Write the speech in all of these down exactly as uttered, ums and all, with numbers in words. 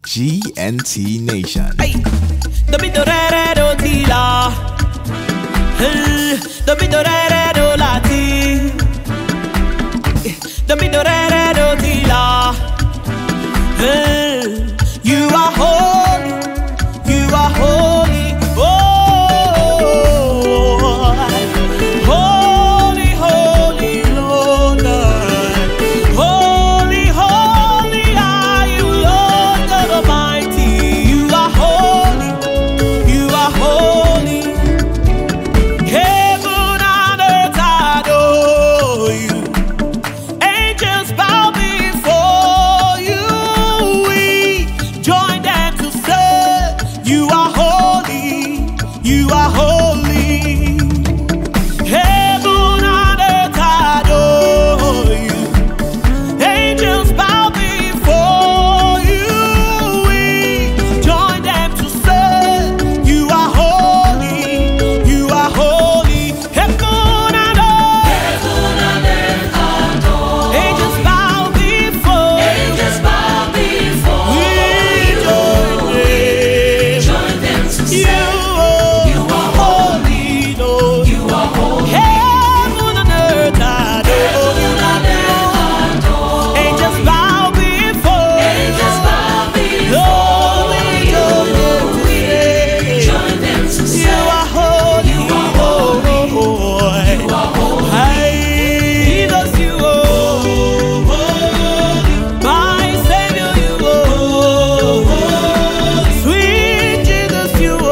G N T Nation. Hey, the bit of red o tila, the bit of red o lati, the bit of red o tila. You are holy, you are holy, oh, holy, holy Lord, holy, holy are you, Lord God Almighty. You are holy, you are holy. Heaven and earth adore you. Angels bow before you. We join them to say, you are holy, you are holy. Heaven and earth adore you. Angels bow before you. We join them to say, you are holy, you are holy. Heaven and earth, angels bow before you. We join them. You are holy, Lord. Heaven and earth adore you. Angels bow before you. Lord, we join them to say, you are holy, Lord. Hey, Jesus, you are my Savior, you are sweet Jesus, you are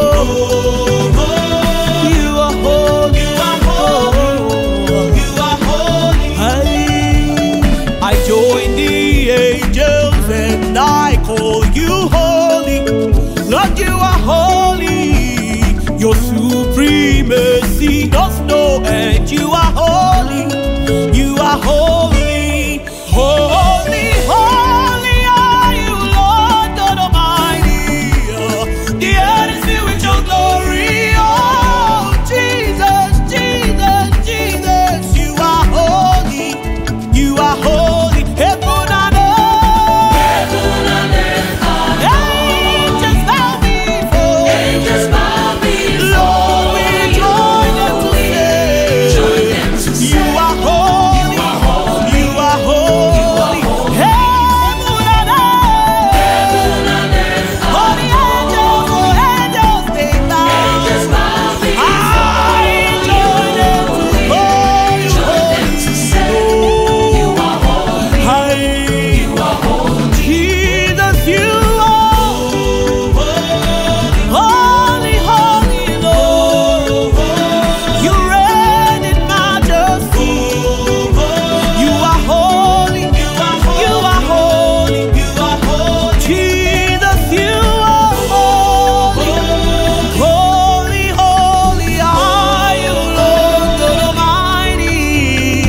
you are holy, you are holy, you are holy. I join the angels and I call you holy. Lord, you are holy. Your supremacy does no end. You are holy. You are holy. Holy, holy are you, Lord God Almighty. The earth is filled with your glory. Oh, Jesus, Jesus, Jesus. You are holy. You are holy. Heaven and earth. Angels bow before. Lord, we join them to say, you are holy. You are holy. Heaven and earth. Holy angels, oh angels, they bow. I join them to call you holy. Hey, Jesus, you are holy, holy Lord. You reign in majesty. You are holy. You are holy. You are holy. Jesus, you are holy. Holy, holy are you, Lord God Almighty. Oh,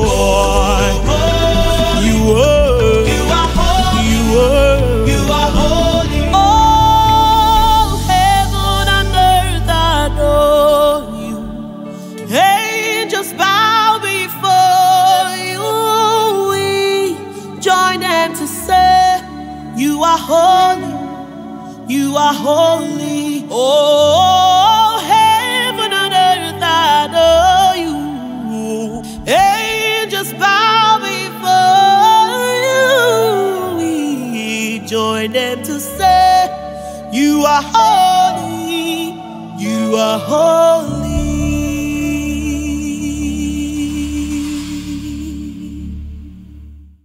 you are. You are holy. You are. You are holy. All heaven and earth adore you. Angels bow before you. We join them to say, you are holy. You are holy. Oh, heaven and earth adore you. Angels bow before you. We join them to say, you are holy. You are holy.